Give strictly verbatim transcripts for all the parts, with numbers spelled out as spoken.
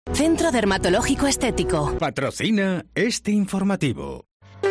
Centro Dermatológico Estético. Patrocina este informativo.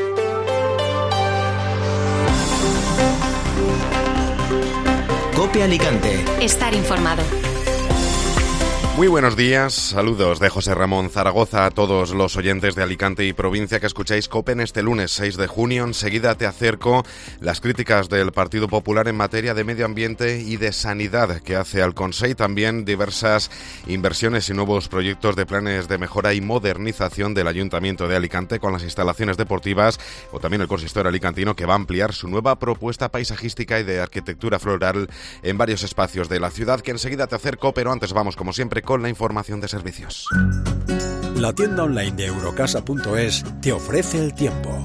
COPE Alicante. Estar informado. Muy buenos días, saludos de José Ramón Zaragoza a todos los oyentes de Alicante y provincia que escucháis COPE en este lunes seis de junio. Enseguida te acerco las críticas del Partido Popular en materia de medio ambiente y de sanidad que hace al Consell, también diversas inversiones y nuevos proyectos de planes de mejora y modernización del Ayuntamiento de Alicante con las instalaciones deportivas o también el consistorio alicantino que va a ampliar su nueva propuesta paisajística y de arquitectura floral en varios espacios de la ciudad que enseguida te acerco, pero antes vamos como siempre con la información de servicios. La tienda online de Eurocasa punto es te ofrece el tiempo.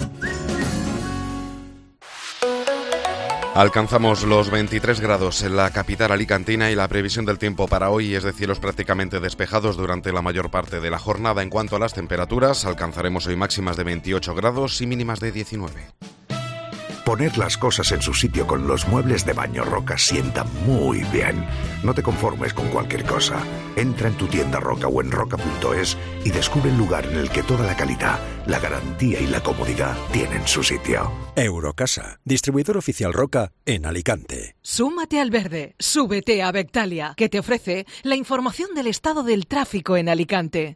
Alcanzamos los veintitrés grados en la capital alicantina y la previsión del tiempo para hoy es de cielos prácticamente despejados durante la mayor parte de la jornada. En cuanto a las temperaturas, alcanzaremos hoy máximas de veintiocho grados y mínimas de diecinueve. Poner las cosas en su sitio con los muebles de Baño Roca sienta muy bien. No te conformes con cualquier cosa. Entra en tu tienda Roca o en roca punto es y descubre el lugar en el que toda la calidad, la garantía y la comodidad tienen su sitio. Eurocasa, distribuidor oficial Roca en Alicante. Súmate al verde, súbete a Bectalia, que te ofrece la información del estado del tráfico en Alicante.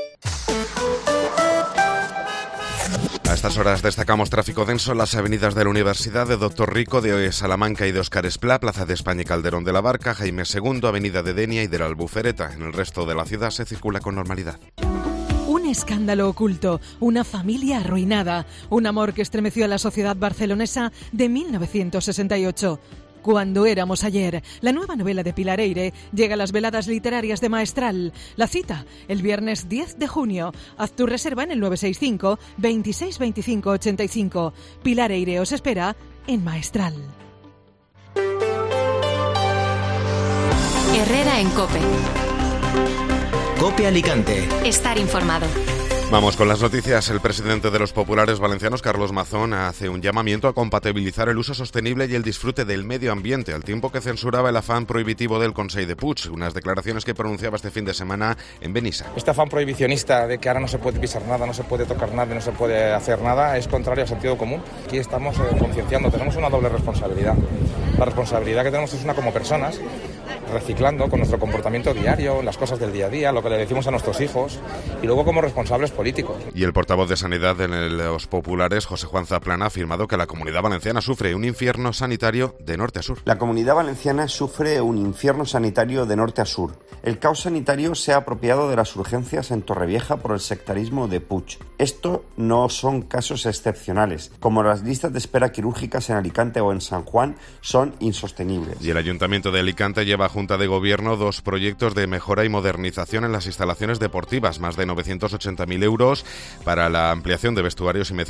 A estas horas destacamos tráfico denso en las avenidas de la Universidad, de Doctor Rico, de Salamanca y de Óscar Esplá, Plaza de España y Calderón de la Barca, Jaime segundo, Avenida de Denia y de la Albufereta. En el resto de la ciudad se circula con normalidad. Un escándalo oculto, una familia arruinada, un amor que estremeció a la sociedad barcelonesa de mil novecientos sesenta y ocho. Cuando éramos ayer, la nueva novela de Pilar Eyre llega a las veladas literarias de Maestral. La cita, el viernes diez de junio. Haz tu reserva en el nueve seis cinco, veintiséis veinticinco ochenta y cinco. Pilar Eyre os espera en Maestral. Herrera en COPE. COPE Alicante. Estar informado. Vamos con las noticias. El presidente de los populares valencianos, Carlos Mazón, hace un llamamiento a compatibilizar el uso sostenible y el disfrute del medio ambiente, al tiempo que censuraba el afán prohibitivo del Consell de Puig, unas declaraciones que pronunciaba este fin de semana en Benissa. Este afán prohibicionista de que ahora no se puede pisar nada, no se puede tocar nada, no se puede hacer nada, es contrario al sentido común. Aquí estamos eh, concienciando, tenemos una doble responsabilidad. La responsabilidad que tenemos es una como personas, reciclando con nuestro comportamiento diario, las cosas del día a día, lo que le decimos a nuestros hijos, y luego como responsables políticos. Y el portavoz de Sanidad en los populares, José Juan Zaplana, ha afirmado que la Comunidad Valenciana sufre un infierno sanitario de norte a sur. La Comunidad Valenciana sufre un infierno sanitario de norte a sur. El caos sanitario se ha apropiado de las urgencias en Torrevieja por el sectarismo de Puig. Esto no son casos excepcionales, como las listas de espera quirúrgicas en Alicante o en San Juan son insostenibles. Y el Ayuntamiento de Alicante lleva a Junta de Gobierno dos proyectos de mejora y modernización en las instalaciones deportivas, más de novecientos ochenta mil euros para la ampliación de vestuarios y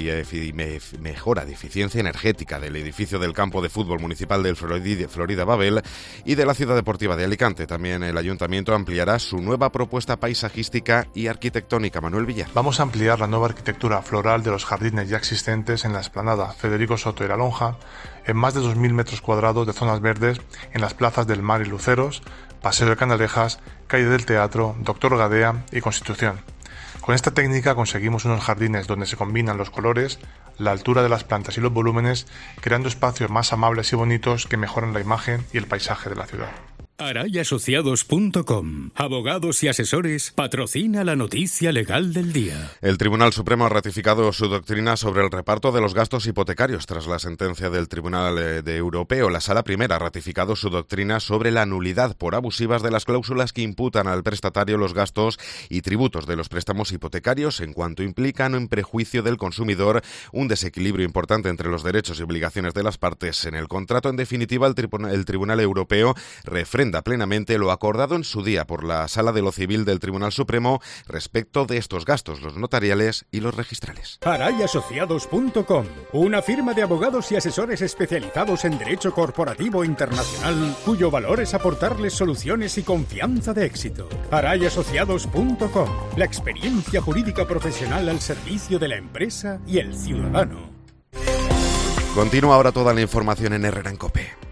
mejora de eficiencia energética del edificio del campo de fútbol municipal del Florida Babel y de la ciudad deportiva de Alicante. También el Ayuntamiento ampliará su nueva propuesta paisajística y arquitectónica. Manuel Villar. Vamos a ampliar la nueva arquitectura floral de los jardines ya existentes en la explanada Federico Soto y La Lonja, en más de dos mil metros cuadrados de zonas verdes en las plazas del Mar y Luceros, Paseo de Canalejas, Calle del Teatro, Doctor Gadea y Constitución. Con esta técnica conseguimos unos jardines donde se combinan los colores, la altura de las plantas y los volúmenes, creando espacios más amables y bonitos que mejoran la imagen y el paisaje de la ciudad. Aray Asociados punto com. Abogados y asesores patrocina la noticia legal del día. El Tribunal Supremo ha ratificado su doctrina sobre el reparto de los gastos hipotecarios tras la sentencia del Tribunal de Europeo. La Sala Primera ha ratificado su doctrina sobre la nulidad por abusivas de las cláusulas que imputan al prestatario los gastos y tributos de los préstamos hipotecarios en cuanto implican en prejuicio del consumidor un desequilibrio importante entre los derechos y obligaciones de las partes en el contrato. En definitiva, el, tribunal, el Tribunal Europeo refrenda plenamente lo acordado en su día por la Sala de lo Civil del Tribunal Supremo respecto de estos gastos, los notariales y los registrales. Aray Asociados punto com, una firma de abogados y asesores especializados en derecho corporativo internacional, cuyo valor es aportarles soluciones y confianza de éxito. Aray Asociados punto com, la experiencia jurídica profesional al servicio de la empresa y el ciudadano. Continúa ahora toda la información en Herrera en COPE.